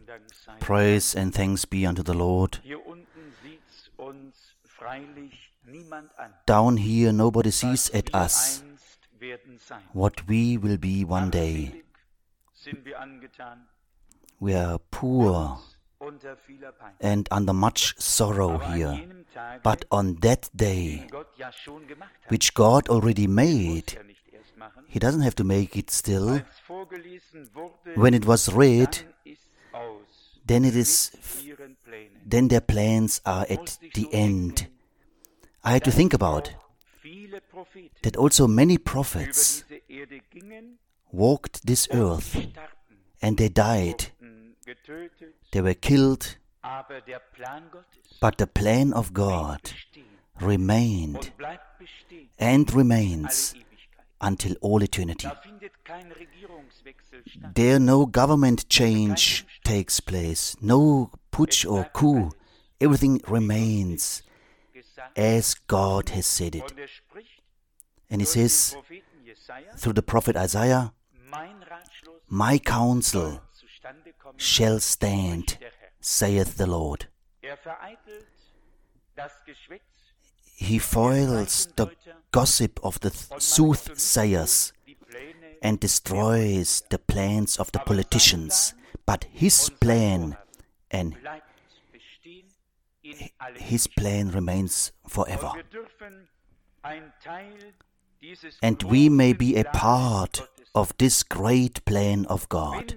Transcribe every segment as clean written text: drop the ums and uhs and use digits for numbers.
Praise and thanks be unto the Lord. Down here nobody sees at us what we will be one day. We are poor and under much sorrow here. But on that day, which God already made, He doesn't have to make it still. When it was read, then their plans are at the end. I had to think about that also many prophets walked this earth and they died. They were killed, but the plan of God remained and remains until all eternity. There no government change takes place, no putsch or coup. Everything remains as God has said it. And He says through the prophet Isaiah, "My counsel shall stand, saith the Lord." He foils the gossip of the soothsayers and destroys the plans of the politicians. But His plan remains forever. And we may be a part of this great plan of God.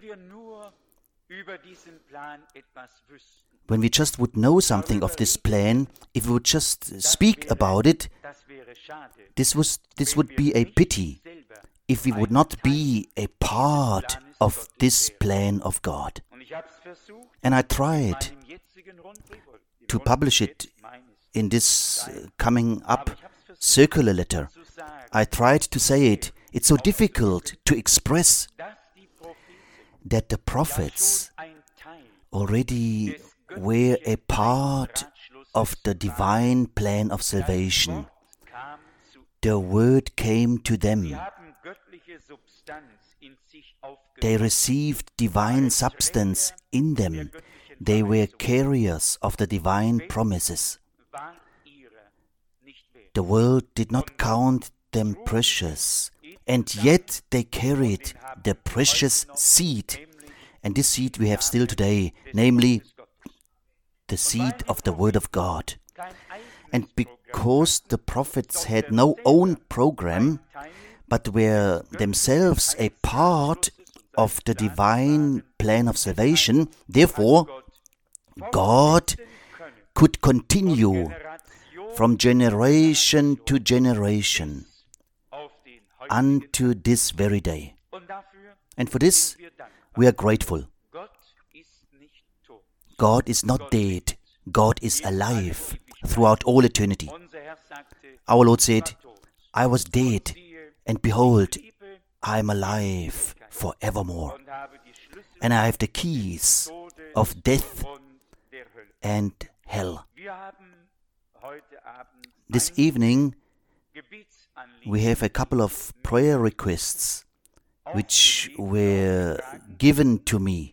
When we just would know something of this plan, if we would just speak about it, this would be a pity if we would not be a part of this plan of God. And I tried to publish it in this coming up circular letter. I tried to say it. It's so difficult to express that the prophets already were a part of the divine plan of salvation. The word came to them. They received divine substance in them. They were carriers of the divine promises. The world did not count them precious, and yet they carried the precious seed. And this seed we have still today, namely the seed of the Word of God. And because the prophets had no own program, but were themselves a part of the divine plan of salvation, therefore God could continue from generation to generation unto this very day. And for this we are grateful. God is not dead. God is alive throughout all eternity. Our Lord said, "I was dead, and behold, I am alive forevermore. And I have the keys of death and hell." This evening, we have a couple of prayer requests which were given to me.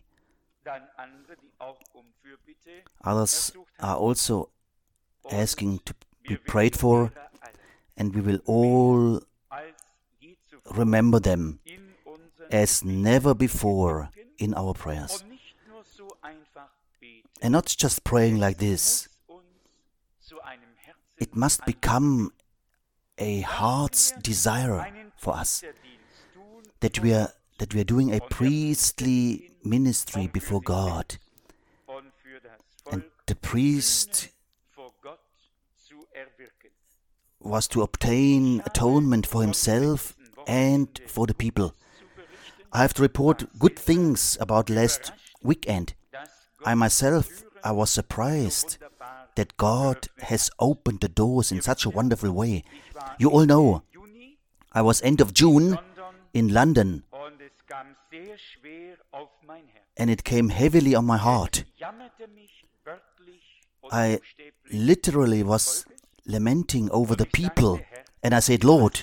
Others are also asking to be prayed for, and we will all remember them as never before in our prayers. And not just praying like this. It must become a heart's desire for us that we are doing a priestly ministry before God. And the priest was to obtain atonement for himself and for the people. I have to report good things about last weekend. I was surprised that God has opened the doors in such a wonderful way. You all know, I was end of June in London, and it came heavily on my heart. I literally was lamenting over the people, and I said, "Lord,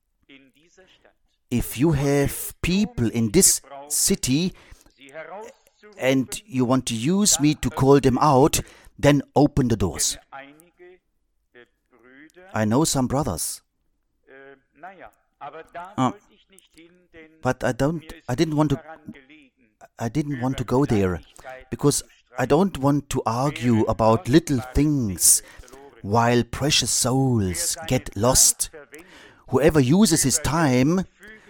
if you have people in this city and you want to use me to call them out, then open the doors. I know some brothers, but I didn't want to go there, because I don't want to argue about little things while precious souls get lost. Whoever uses his time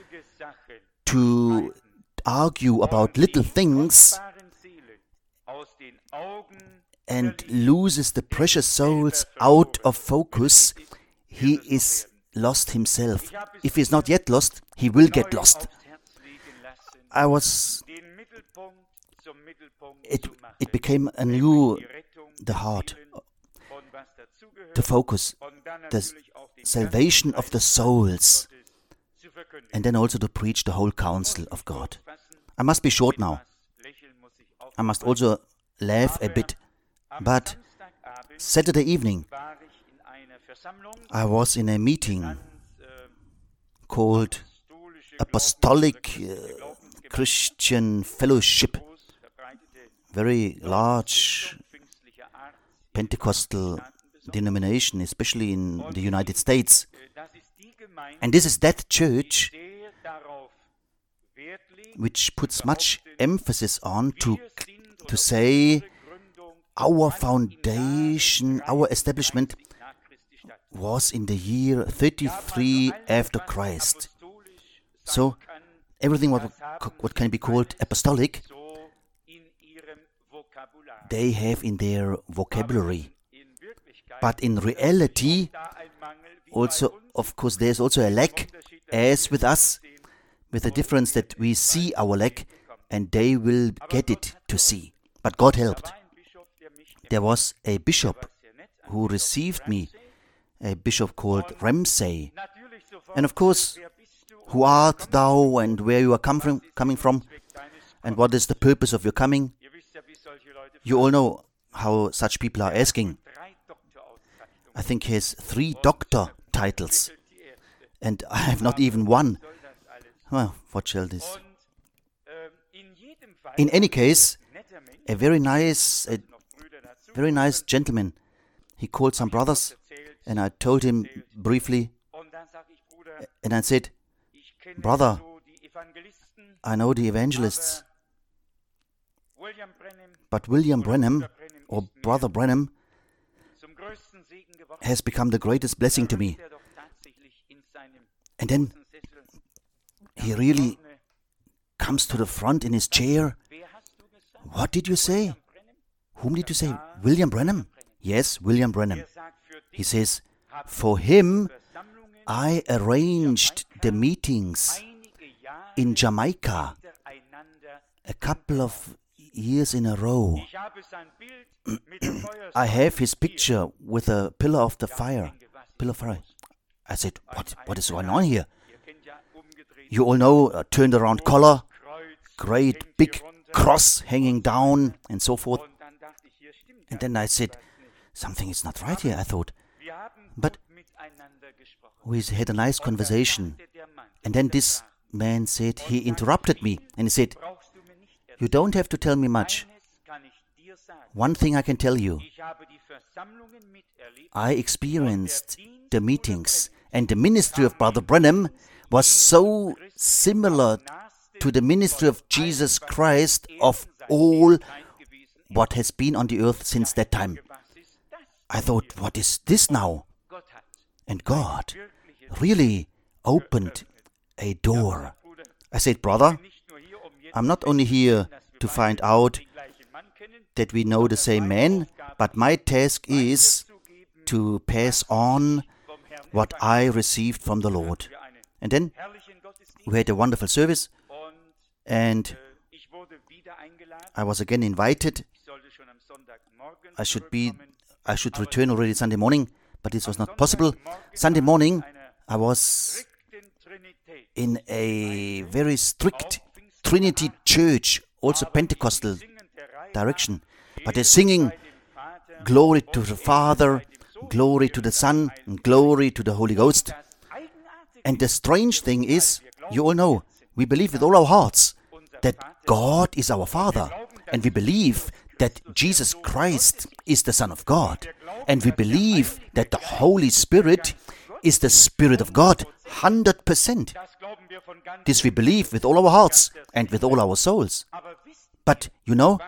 to argue about little things and loses the precious souls out of focus, he is lost himself. If he is not yet lost, he will get lost. It became anew the heart, the focus, the salvation of the souls, and then also to preach the whole counsel of God. I must be short now. I must also laugh a bit. But Saturday evening, I was in a meeting called Apostolic Christian Fellowship, very large Pentecostal denomination, especially in the United States. And this is that church which puts much emphasis on to say our foundation, our establishment was in the year 33 after Christ. So everything what can be called apostolic, they have in their vocabulary. But in reality, also, of course, there's also a lack, as with us, with the difference that we see our lack and they will get it to see. But God helped. There was a bishop who received me, a bishop called Ramsey. And of course, who art thou and where you are coming from and what is the purpose of your coming? You all know how such people are asking. I think he has 3 doctor titles and I have not even one. Well, what shall this? In any case, a very nice gentleman. He called some brothers and I told him briefly, and I said, brother, I know the evangelists, but William Branham, or Brother Branham, has become the greatest blessing to me. And then he really comes to the front in his chair. What did you say? Whom did you say? William Branham? Yes, William Branham. He says, for him, I arranged the meetings in Jamaica a couple of years in a row. I have his picture with a pillar of fire. I said, what is going on here? You all know, a turned around collar, great big cross hanging down and so forth. And then I said, something is not right here, I thought. But we had a nice conversation. And then this man said, he interrupted me and he said, you don't have to tell me much. One thing I can tell you. I experienced the meetings and the ministry of Brother Branham was so similar to the ministry of Jesus Christ of all what has been on the earth since that time. I thought, what is this now? And God really opened a door. I said, brother, I'm not only here to find out that we know the same man, but my task is to pass on what I received from the Lord. And then we had a wonderful service, and I was again invited. I should return already Sunday morning, but this was not possible. Sunday morning, I was in a very strict Trinity church, also Pentecostal direction. But they're singing glory to the Father, glory to the Son, and glory to the Holy Ghost. And the strange thing is, you all know, we believe with all our hearts that God is our Father. and we believe that Jesus Christ is the Son of God, and we believe that the Holy Spirit is the Spirit of God, 100%. This we believe with all our hearts and with all our souls. But you know,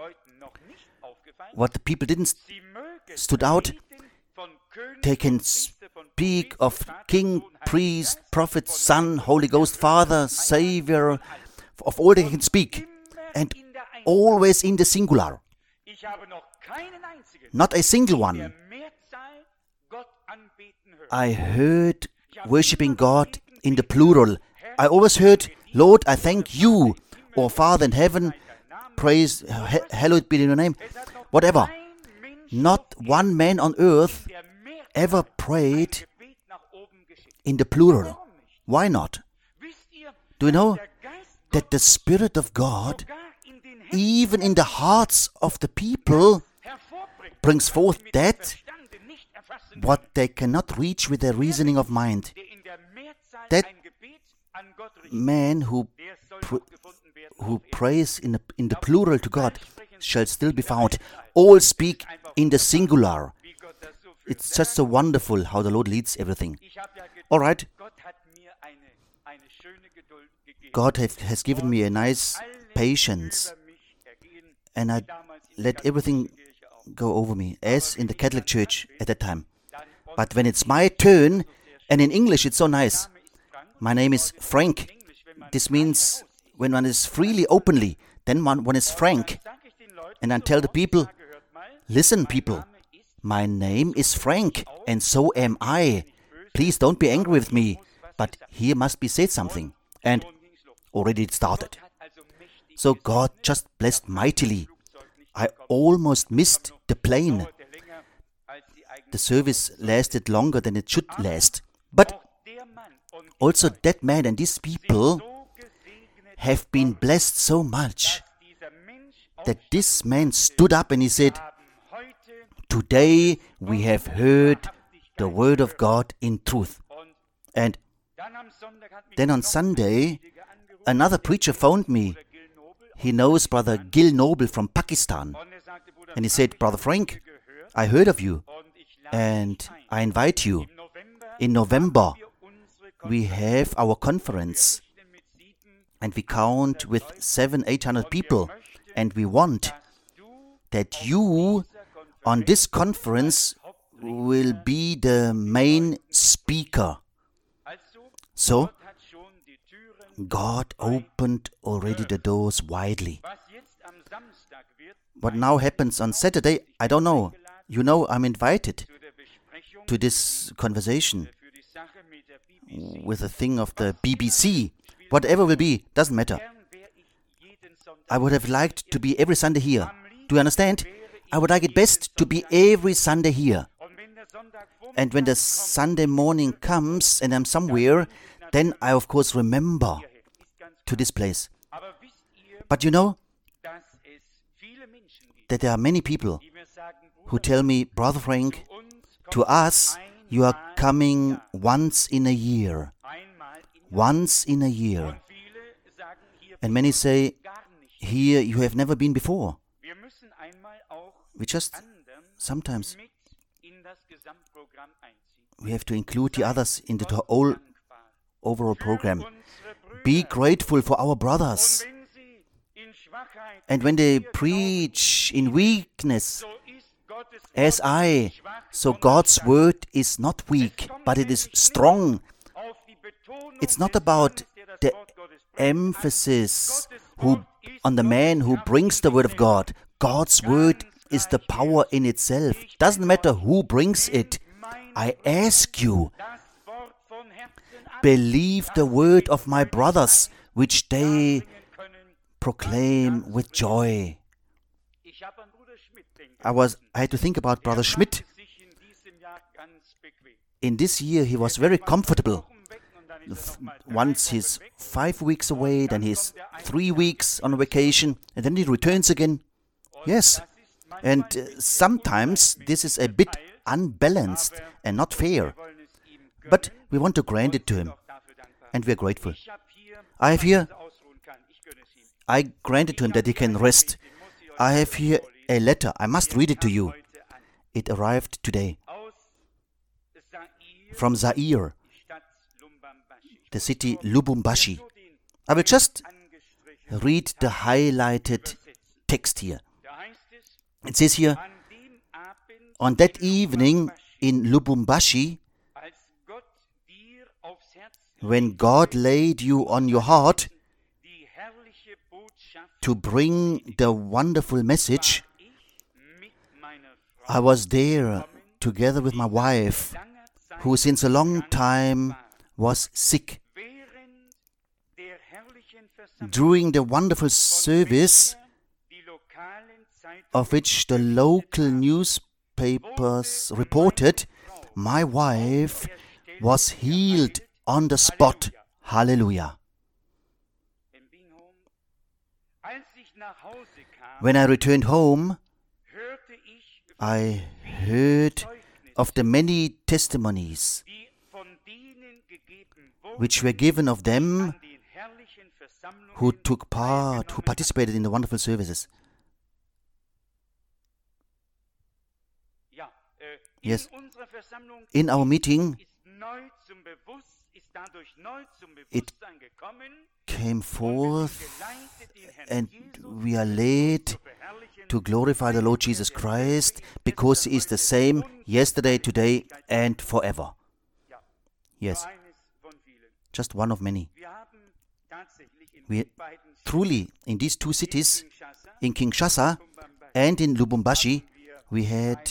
what the people didn't stood out, they can speak of King, Priest, Prophet, Son, Holy Ghost, Father, Savior, of all they can speak, and always in the singular. Not a single one I heard worshiping God in the plural. I always heard, Lord, I thank you, or Father in heaven, praise, hallowed be your name, whatever. Not one man on earth ever prayed in the plural. Why not? Do you know that the Spirit of God, even in the hearts of the people, brings forth that what they cannot reach with their reasoning of mind? That man who prays in the plural to God shall still be found. All speak in the singular. It's just so wonderful how the Lord leads everything. All right. God has given me a nice patience, and I let everything go over me, as in the Catholic Church at that time. But when it's my turn, and in English it's so nice. My name is Frank. This means when one is freely, openly, then one is frank. And I tell the people, listen people, my name is Frank, and so am I. Please don't be angry with me, but here must be said something. And already it started. So God just blessed mightily. I almost missed the plane. The service lasted longer than it should last. But also that man and these people have been blessed so much that this man stood up and he said, today we have heard the word of God in truth. And then on Sunday, another preacher phoned me. He knows Brother Gil Noble from Pakistan. And he said, Brother Frank, I heard of you and I invite you. In November, we have our conference and we count with 700-800 people, and we want that you on this conference will be the main speaker. So, God opened already the doors widely. What now happens on Saturday, I don't know. You know, I'm invited to this conversation with the thing of the BBC. Whatever will be, doesn't matter. I would have liked to be every Sunday here. Do you understand? I would like it best to be every Sunday here. And when the Sunday morning comes and I'm somewhere, then I of course remember to this place. But you know that there are many people who tell me, Brother Frank, to us you are coming once in a year. Once in a year. And many say, here you have never been before. We just sometimes we have to include the others in the whole overall program. Be grateful for our brothers. And when they preach in weakness, as I, so God's word is not weak, but it is strong. It's not about the emphasis on the man who brings the word of God. God's word is the power in itself. Doesn't matter who brings it. I ask you, believe the word of my brothers, which they proclaim with joy. I had to think about Brother Schmidt. In this year, he was very comfortable. Once he's 5 weeks away, then he's 3 weeks on a vacation, and then he returns again. Yes, and sometimes this is a bit unbalanced and not fair. But we want to grant it to him, and we are grateful. I grant it to him that he can rest. I have here a letter. I must read it to you. It arrived today from Zaire, the city Lubumbashi. I will just read the highlighted text here. It says here, on that evening in Lubumbashi, when God laid you on your heart to bring the wonderful message, I was there together with my wife, who since a long time was sick. During the wonderful service, of which the local newspapers reported, my wife was healed on the spot. Hallelujah. When I returned home, I heard of the many testimonies which were given of them who took part, who participated in the wonderful services. Yes, in our meeting, it came forth, and we are led to glorify the Lord Jesus Christ, because He is the same yesterday, today, and forever. Yes, just one of many. We truly, in these two cities, in Kinshasa and in Lubumbashi, we had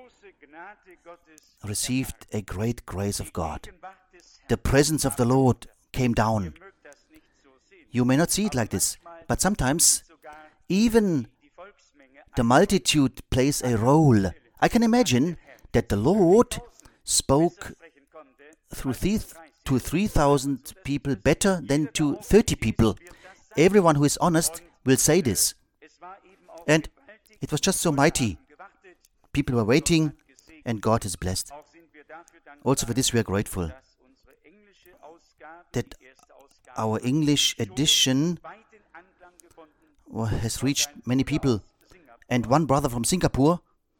received a great grace of God. The presence of the Lord came down. You may not see it like this, but sometimes even the multitude plays a role. I can imagine that the Lord spoke to 3,000 people better than to 30 people. Everyone who is honest will say this. And it was just so mighty. People were waiting, and God is blessed. Also for this we are grateful, that our English edition has reached many people. And one brother from Singapore,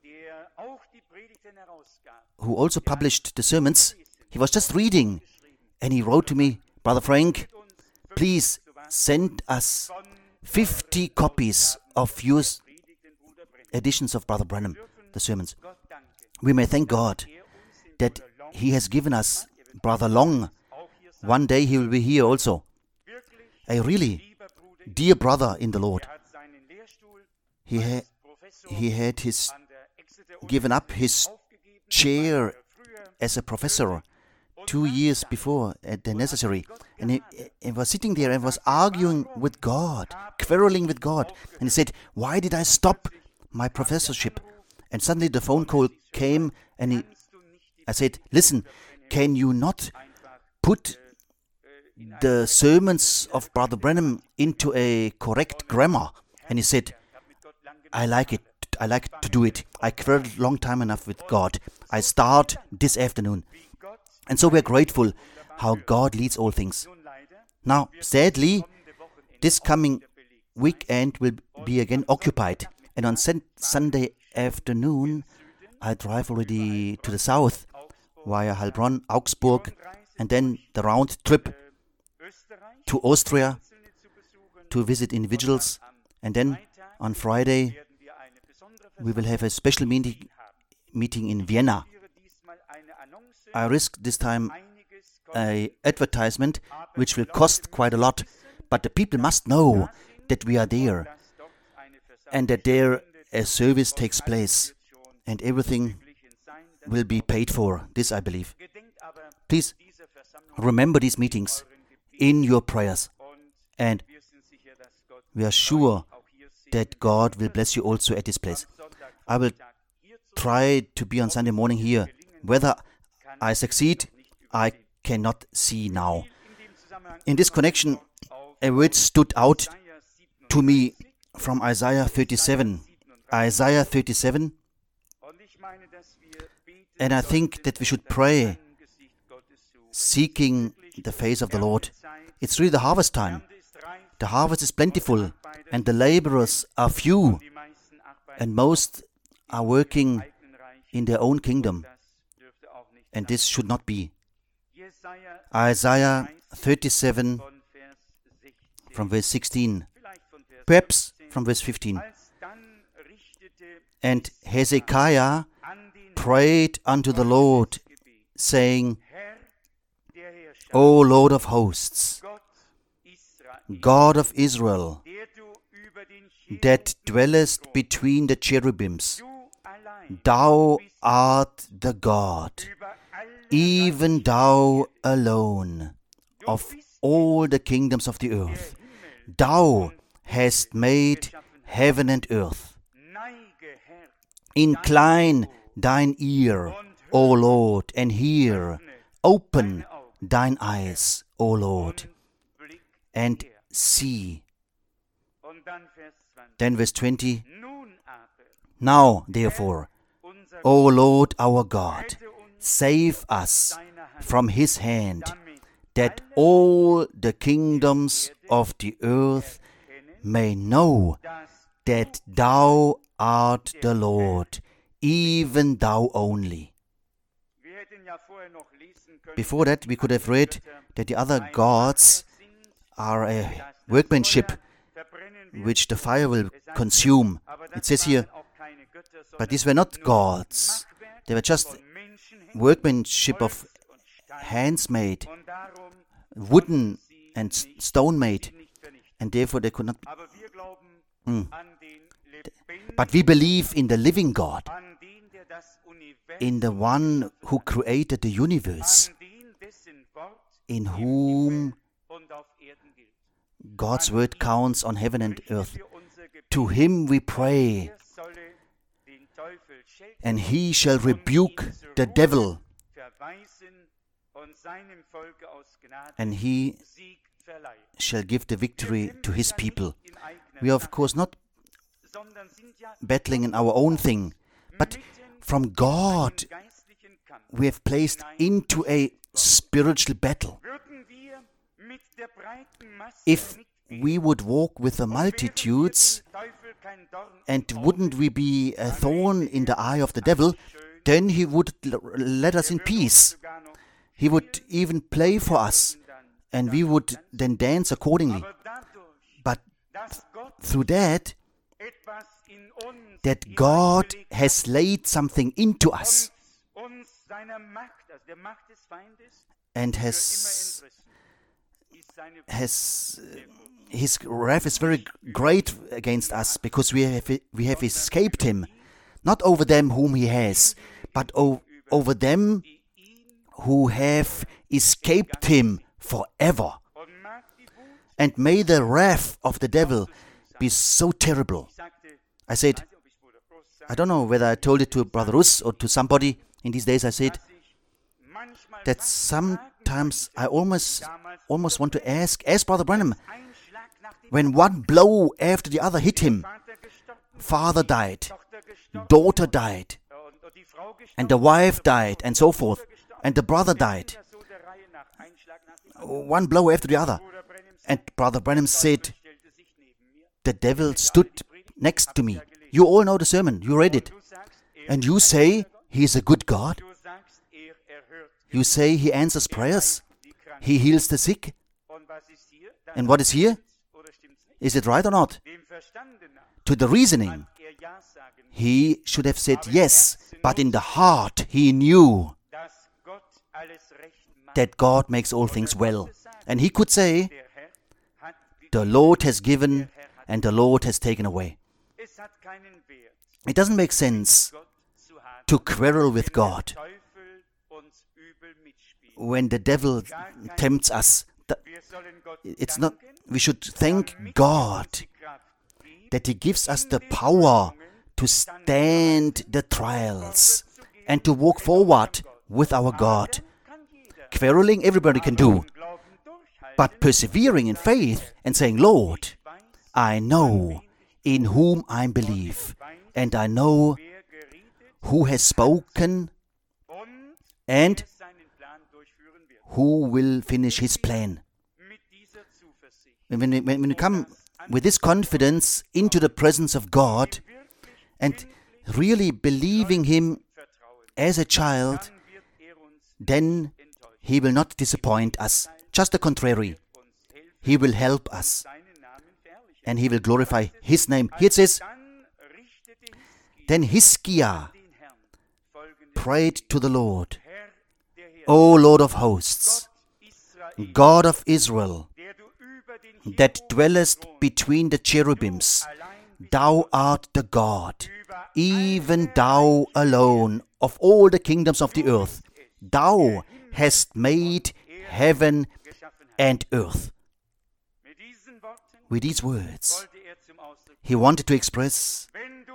who also published the sermons, he was just reading, and he wrote to me, Brother Frank, please send us 50 copies of your editions of Brother Branham, the sermons. We may thank God that He has given us Brother Long. One day he will be here also. A really dear brother in the Lord. He had given up his chair as a professor 2 years before at the necessary, and he was sitting there and was arguing with God, quarreling with God, and he said, why did I stop my professorship? And suddenly the phone call came, and I said, listen, can you not put the sermons of Brother Branham into a correct grammar? And he said, I like it. I like to do it. I quarreled long time enough with God. I start this afternoon. And so we're grateful how God leads all things. Now, sadly, this coming weekend will be again occupied. And on Sunday afternoon, I drive already to the south via Heilbronn, Augsburg, and then the round trip to Austria to visit individuals. And then on Friday, we will have a special meeting in Vienna. I risk this time an advertisement which will cost quite a lot, but the people must know that we are there and that there a service takes place and everything will be paid for. This I believe. Please remember these meetings in your prayers, and we are sure that God will bless you also at this place. I will try to be on Sunday morning here. Whether I succeed, I cannot see now. In this connection, a word stood out to me from Isaiah 37. Isaiah 37. And I think that we should pray, seeking the face of the Lord. It's really the harvest time. The harvest is plentiful, and the laborers are few. And most are working in their own kingdom. And this should not be. Isaiah 37 from verse 16. Perhaps from verse 15. And Hezekiah prayed unto the Lord, saying, O Lord of hosts, God of Israel, that dwellest between the cherubims, thou art the God, even thou alone, of all the kingdoms of the earth. Thou hast made heaven and earth. Incline thine ear, O Lord, and hear. Open thine eyes, O Lord, and see. Then verse 20. Now, therefore, O Lord our God, save us from his hand, that all the kingdoms of the earth may know that thou art the Lord, even thou only. Before that, we could have read that the other gods are a workmanship which the fire will consume. It says here, but these were not gods. They were just workmanship of hands made, wooden and stone made, and therefore they could not. But we believe in the living God, in the one who created the universe, in whom God's word counts on heaven and earth. To him we pray, and he shall rebuke the devil, and he shall give the victory to his people. We are of course not battling in our own thing, but from God we have placed into a spiritual battle. If we would walk with the multitudes, and wouldn't we be a thorn in the eye of the devil, then he would let us in peace. He would even play for us, and we would then dance accordingly. But through that God has laid something into us, and has his wrath is very great against us, because we have escaped him, not over them whom he has, but over them who have escaped him forever. And may the wrath of the devil be so terrible. I said, I don't know whether I told it to Brother Russ or to somebody in these days. I said that sometimes I almost want to ask Brother Branham, when one blow after the other hit him, father died, daughter died, and the wife died, and so forth, and the brother died, one blow after the other. And Brother Branham said, the devil stood next to me. You all know the sermon, you read it. And you say he is a good God. You say he answers prayers. He heals the sick. And what is here? Is it right or not? To the reasoning, he should have said yes, but in the heart he knew that God makes all things well. And he could say, the Lord has given and the Lord has taken away. It doesn't make sense to quarrel with God when the devil tempts us. It's not. We should thank God that he gives us the power to stand the trials and to walk forward with our God. Quarreling everybody can do, but persevering in faith and saying, Lord, I know in whom I believe, and I know who has spoken and who will finish his plan. When you come with this confidence into the presence of God, and really believing Him as a child, then He will not disappoint us. Just the contrary. He will help us and He will glorify His name. Here it says, then Hiskia prayed to the Lord, O Lord of hosts, God of Israel, that dwellest between the cherubims, Thou art the God, even Thou alone of all the kingdoms of the earth. Thou hast made heaven and earth. With these words, he wanted to express,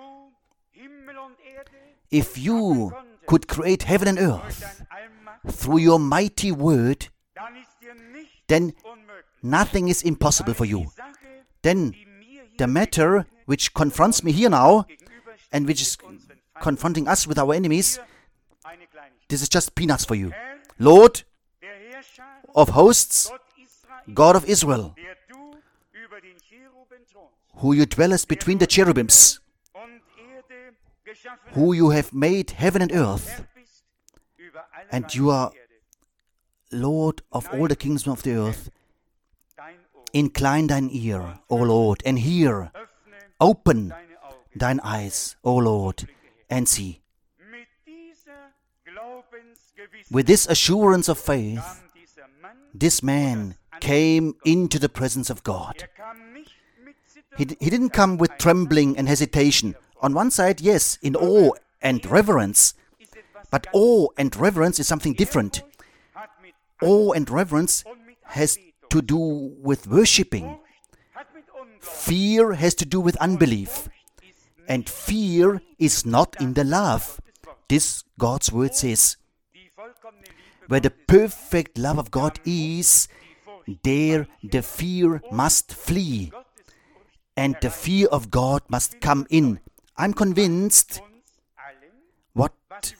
if you could create heaven and earth through your mighty word, then nothing is impossible for you. Then the matter which confronts me here now, and which is confronting us with our enemies, this is just peanuts for you. Lord of hosts, God of Israel, who you dwellest between the cherubims, who you have made heaven and earth, and you are Lord of all the kingdoms of the earth. Incline thine ear, O Lord, and hear. Open thine eyes, O Lord, and see. With this assurance of faith, this man came into the presence of God. He didn't come with trembling and hesitation. On one side, yes, in awe and reverence. But awe and reverence is something different. Awe and reverence has to do with worshipping. Fear has to do with unbelief. And fear is not in the love. This God's word says. Where the perfect love of God is, there the fear must flee. And the fear of God must come in. I'm convinced what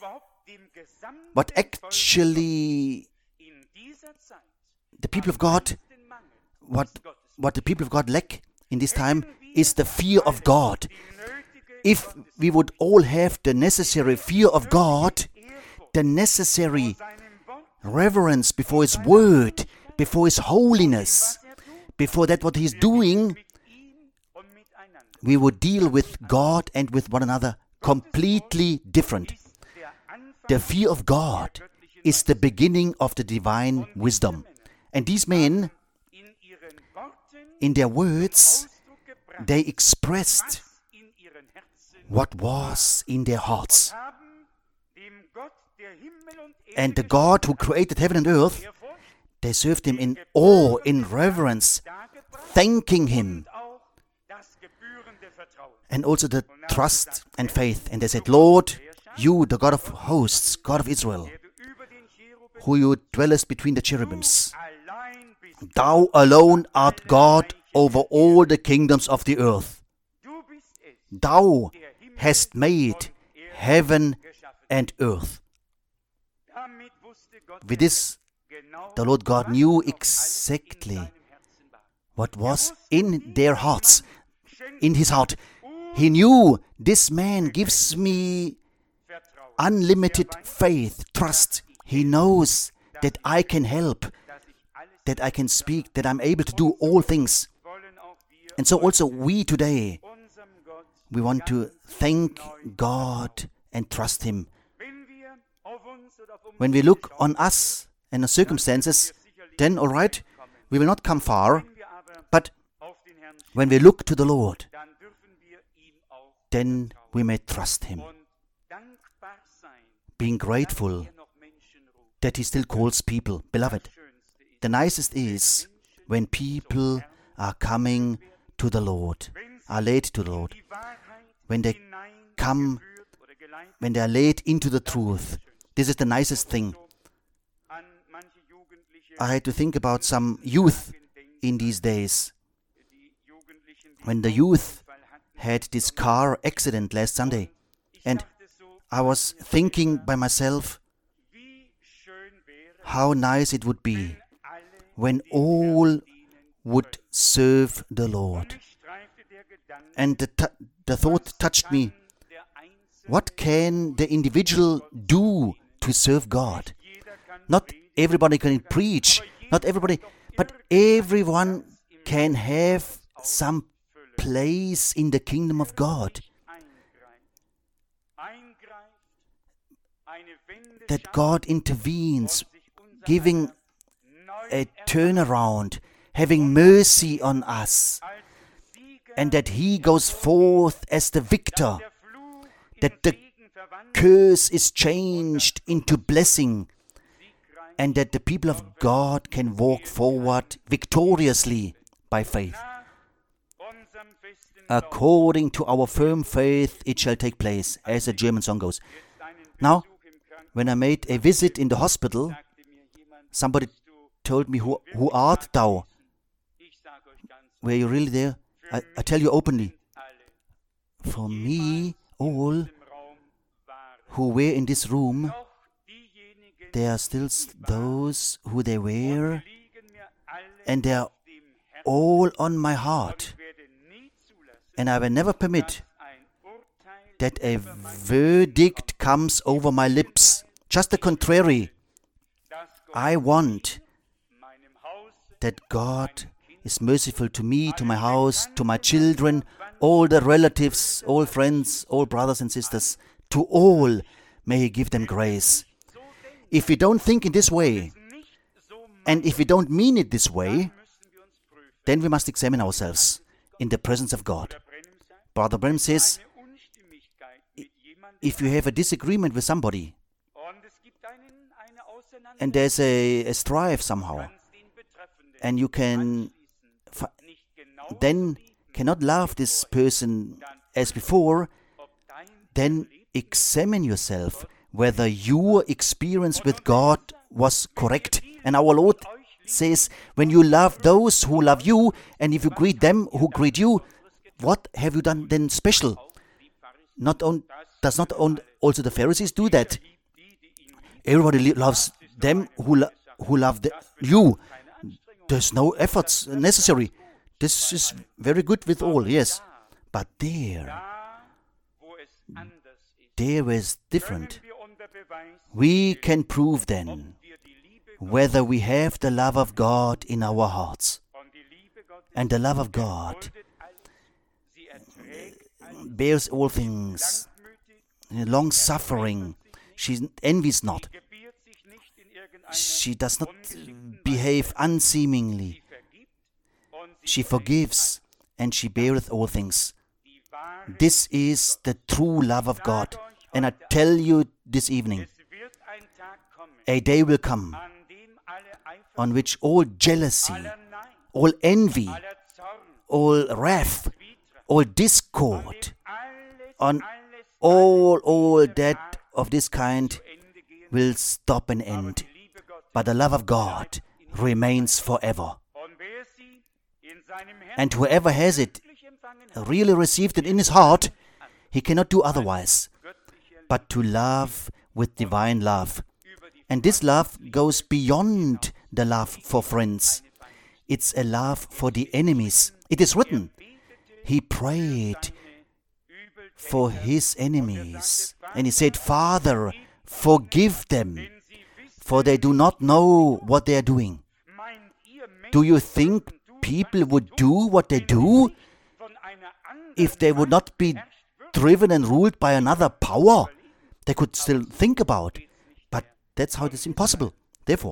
actually the people of God, what the people of God lack in this time is the fear of God. If we would all have the necessary fear of God, the necessary reverence before His word, before His holiness, before that what He is doing, we would deal with God and with one another completely different. The fear of God is the beginning of the divine wisdom. And these men, in their words, they expressed what was in their hearts. And the God who created heaven and earth, they served Him in awe, in reverence, thanking Him. And also the trust and faith. And they said, Lord, you, the God of hosts, God of Israel, who you dwellest between the cherubims, Thou alone art God over all the kingdoms of the earth. Thou hast made heaven and earth. With this, the Lord God knew exactly what was in their hearts, in His heart. He knew this man gives me unlimited faith, trust. He knows that I can help, that I can speak, that I'm able to do all things. And so also we today, we want to thank God and trust Him. When we look on us and the circumstances, then all right, we will not come far. But when we look to the Lord, then we may trust Him, being grateful that He still calls people. Beloved, the nicest is when people are coming to the Lord, are led to the Lord, when they come, when they are led into the truth. This is the nicest thing. I had to think about some youth in these days. When the youth had this car accident last Sunday, and I was thinking by myself, how nice it would be when all would serve the Lord. And the thought touched me What can the individual do to serve God? Not everybody can preach, not everybody, but everyone can have some place in the kingdom of God. That God intervenes, giving a turnaround, having mercy on us, and that He goes forth as the victor, that the curse is changed into blessing, and that the people of God can walk forward victoriously by faith. According to our firm faith, it shall take place, as the German song goes. Now, when I made a visit in the hospital, somebody told me, who art thou? Were you really there? I tell you openly. For me, all who were in this room, they are still those who they were, and they are all on my heart. And I will never permit that a verdict comes over my lips. Just the contrary. I want that God is merciful to me, to my house, to my children, all the relatives, all friends, all brothers and sisters. To all may He give them grace. If we don't think in this way, and if we don't mean it this way, then we must examine ourselves in the presence of God. Brother Branham says, if you have a disagreement with somebody, and there's a strife somehow, and you can then cannot love this person as before, then examine yourself whether your experience with God was correct. And our Lord says, when you love those who love you, and if you greet them who greet you, what have you done then special? Does not also the Pharisees do that? Everybody loves them who love you. There's no efforts necessary. This is very good with all, yes. But there is different. We can prove then whether we have the love of God in our hearts. And the love of God bears all things, long-suffering. She envies not. She does not behave unseemingly. She forgives, and she beareth all things. This is the true love of God. And I tell you this evening, a day will come on which all jealousy, all envy, all wrath, all discord, on all that of this kind will stop and end. But the love of God remains forever. And whoever has it, really received it in his heart, he cannot do otherwise but to love with divine love. And this love goes beyond the love for friends. It's a love for the enemies. It is written, He prayed for His enemies. And He said, Father, forgive them, for they do not know what they are doing. Do you think people would do what they do if they would not be driven and ruled by another power? They could still think about, but that's how it is impossible. Therefore,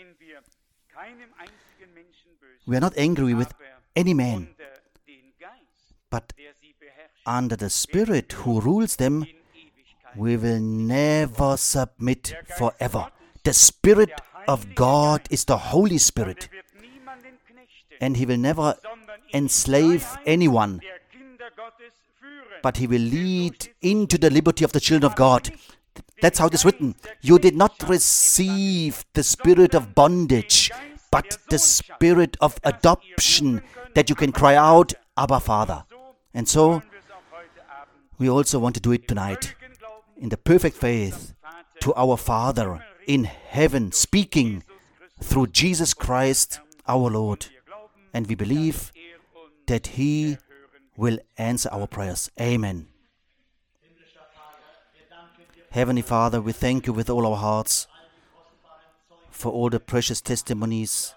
we are not angry with any man, but under the Spirit who rules them, we will never submit forever. The Spirit of God is the Holy Spirit, and He will never enslave anyone, but He will lead into the liberty of the children of God. That's how it is written. You did not receive the spirit of bondage, but the spirit of adoption, that you can cry out, Abba, Father. And so, we also want to do it tonight, in the perfect faith to our Father in heaven, speaking through Jesus Christ, our Lord. And we believe that He will answer our prayers. Amen. Heavenly Father, we thank you with all our hearts for all the precious testimonies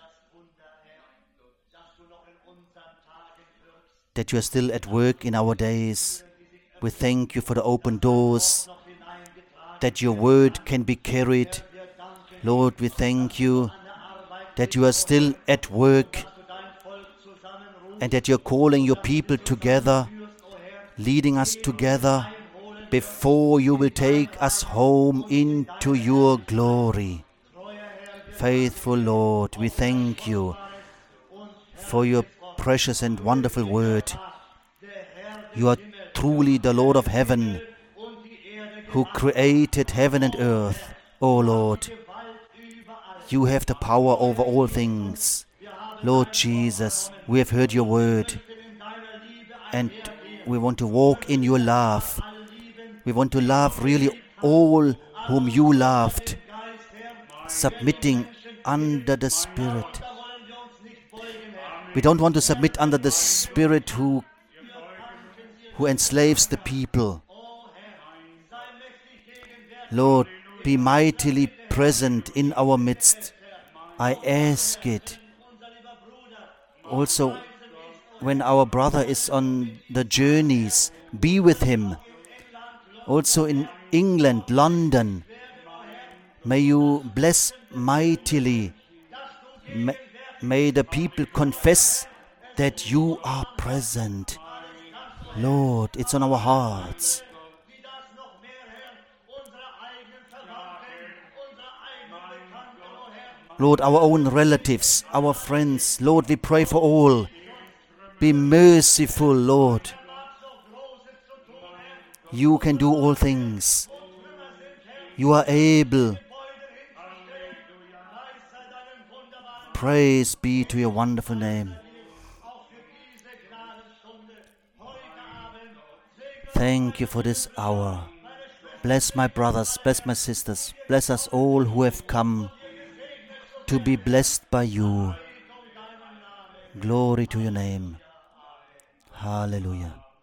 that you are still at work in our days. We thank you for the open doors, that your word can be carried. Lord, we thank you that you are still at work and that you're calling your people together, leading us together before you will take us home into your glory. Faithful Lord, we thank you for your precious and wonderful word. You are truly the Lord of heaven, who created heaven and earth. O Lord, you have the power over all things. Lord Jesus, we have heard your word, and we want to walk in your love. We want to love really all whom you loved, submitting under the Spirit. We don't want to submit under the spirit who enslaves the people. Lord, be mightily present in our midst. I ask it. Also, when our brother is on the journeys, be with him. Also in England, London, may you bless mightily. May the people confess that you are present. Lord, it's on our hearts. Lord, our own relatives, our friends, Lord, we pray for all. Be merciful, Lord. You can do all things. You are able. Praise be to your wonderful name. Thank you for this hour. Bless my brothers, bless my sisters, bless us all who have come to be blessed by you. Glory to your name. Hallelujah.